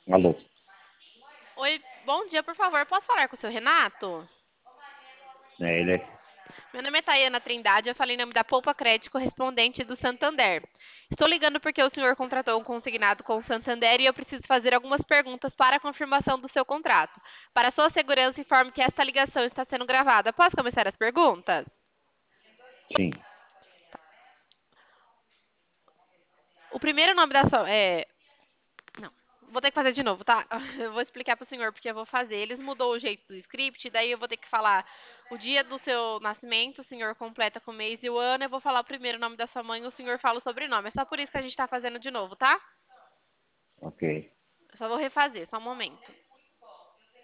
Alô, Oi, bom dia, por favor. Posso falar com o seu Renato? é ele. Meu nome é Tayana Trindade, eu falei em nome da Poupa Crédito correspondente do Santander. Estou ligando porque o senhor contratou um consignado com o Santander e eu preciso fazer algumas perguntas para a confirmação do seu contrato. Para sua segurança, informe que esta ligação está sendo gravada. Posso começar as perguntas? Sim, O primeiro nome da sua. Não, vou ter que fazer de novo, tá? Eu vou explicar para o senhor porque eu vou fazer. Eles mudou o jeito do script, daí eu vou ter que falar o dia do seu nascimento, o senhor completa com o mês e o ano, eu vou falar o primeiro nome da sua mãe, o senhor fala o sobrenome. É só por isso que a gente tá fazendo de novo, tá? ok. Eu só vou refazer, só um momento.